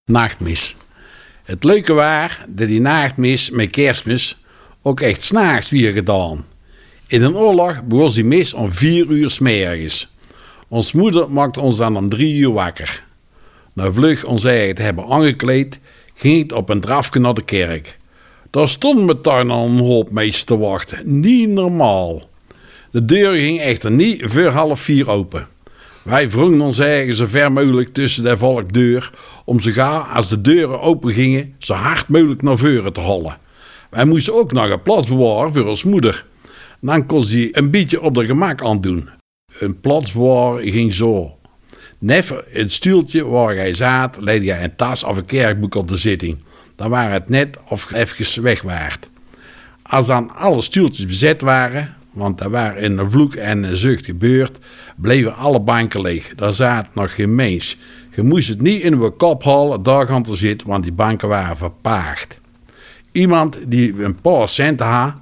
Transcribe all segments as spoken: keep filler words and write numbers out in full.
Nachtmis. Het leuke was dat die nachtmis met Kerstmis ook echt 's nachts weer gedaan. In een oorlog begon die mis om vier uur 's middags. Ons moeder maakte ons dan om drie uur wakker. Na vlug ons eigen te hebben aangekleed, ging het op een drafje naar de kerk. Daar stond me tuin al een hoop meisjes te wachten. Niet normaal. De deur ging echter niet voor half vier open. Wij wrongen ons eigen zo ver mogelijk tussen de volkdeur om ze gaan, als de deuren open gingen, zo hard mogelijk naar voren te hollen. Wij moesten ook nog een plaats bewaren voor ons moeder. Dan kon ze een beetje op de gemak aandoen. Een plaats bewaren ging zo. Neffen het stoeltje waar jij zat, legde jij een tas of een kerkboek op de zitting. Dan waren het net of je even weg waart. Als dan alle stoeltjes bezet waren, want er waren in een vloek en een zucht gebeurd, bleven alle banken leeg. Daar zat nog geen mens. Je moest het niet in uw kop halen, daar gaan te zitten, want die banken waren verpaagd. Iemand die een paar centen had,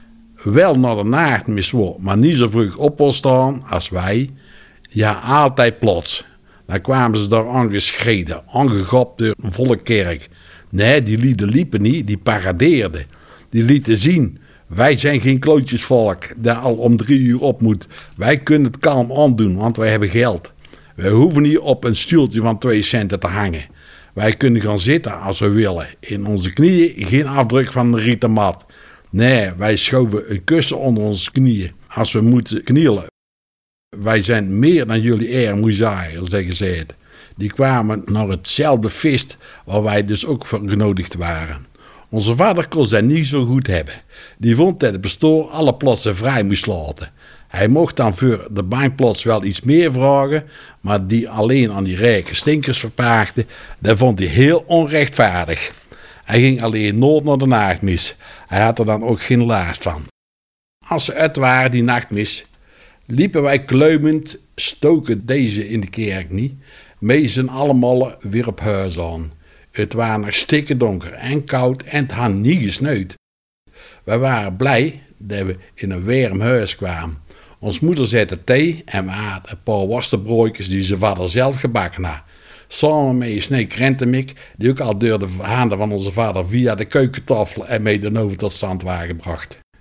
wel naar de nachtmis wou, maar niet zo vroeg op wil staan als wij, ja, altijd plots. Dan kwamen ze daar aangeschreden, aangegapt door een volle kerk. Nee, die lieden liepen niet, die paradeerden. Die lieten zien, wij zijn geen klootjesvolk dat al om drie uur op moet. Wij kunnen het kalm aandoen, want wij hebben geld. Wij hoeven niet op een stoeltje van twee centen te hangen. Wij kunnen gaan zitten als we willen. In onze knieën geen afdruk van een rieten mat. Nee, wij schoven een kussen onder onze knieën als we moeten knielen. Wij zijn meer dan jullie eer moezaier, zeggen ze het. Die kwamen naar hetzelfde feest waar wij dus ook voor genodigd waren. Onze vader kon zij niet zo goed hebben. Die vond dat het bestuur alle plaatsen vrij moest laten. Hij mocht dan voor de bankplaats wel iets meer vragen, maar die alleen aan die rijke stinkers verpaagde, dat vond hij heel onrechtvaardig. Hij ging alleen nooit naar de nachtmis. Hij had er dan ook geen last van. Als ze uit waren, die nachtmis, liepen wij kleumend, stoken deze in de kerk niet, meesten allemaal weer op huis aan. Het was nog stikken donker en koud en het had niet gesneeuwd. Wij waren blij dat we in een warm huis kwamen. Ons moeder zette thee en we hadden een paar worstenbroodjes die zijn vader zelf gebakken had. Samen met een snee krentenmik, die ook al door de handen van onze vader via de keukentafel en mee de oven tot stand waren gebracht.